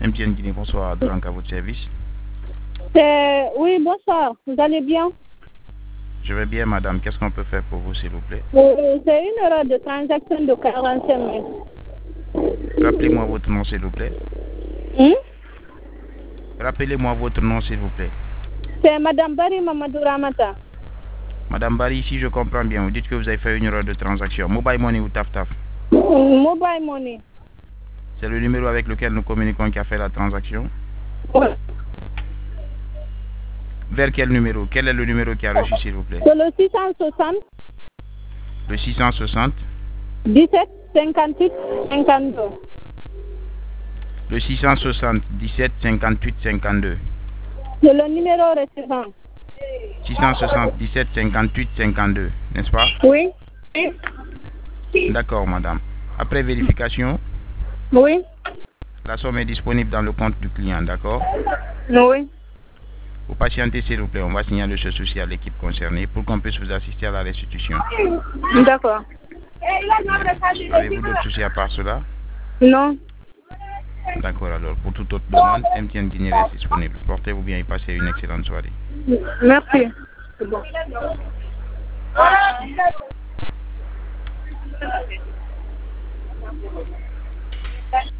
MTN Guinée, bonsoir. Drank à votre service. Oui, bonsoir. Vous allez bien? Je vais bien, madame. Qu'est-ce qu'on peut faire pour vous, s'il vous plaît? C'est une erreur de transaction de 45 000. Rappelez-moi votre nom, s'il vous plaît. Rappelez-moi votre nom, s'il vous plaît. C'est Madame Bari Mamadou Ramata. Madame Bari, si je comprends bien, vous dites que vous avez fait une erreur de transaction. Mobile Money ou Taf-Taf? Mobile Money. C'est le numéro avec lequel nous communiquons qui a fait la transaction? Oui. Vers quel numéro? Quel est le numéro qui a reçu, s'il vous plaît? C'est le 660. Le 660. 17 58 52. Le 660 17 58 52. C'est le numéro recevant. 660 17 58 52, n'est-ce pas? Oui. D'accord, madame. Après vérification, Oui. la somme est disponible dans le compte du client, d'accord? Oui. Vous patientez, s'il vous plaît. On va signaler ce souci à l'équipe concernée pour qu'on puisse vous assister à la restitution. D'accord. Avez-vous d'autres soucis à part cela? Non. D'accord, alors. Pour toute autre demande, MTN Guinée reste disponible. Portez-vous bien et passez une excellente soirée. Merci. C'est bon.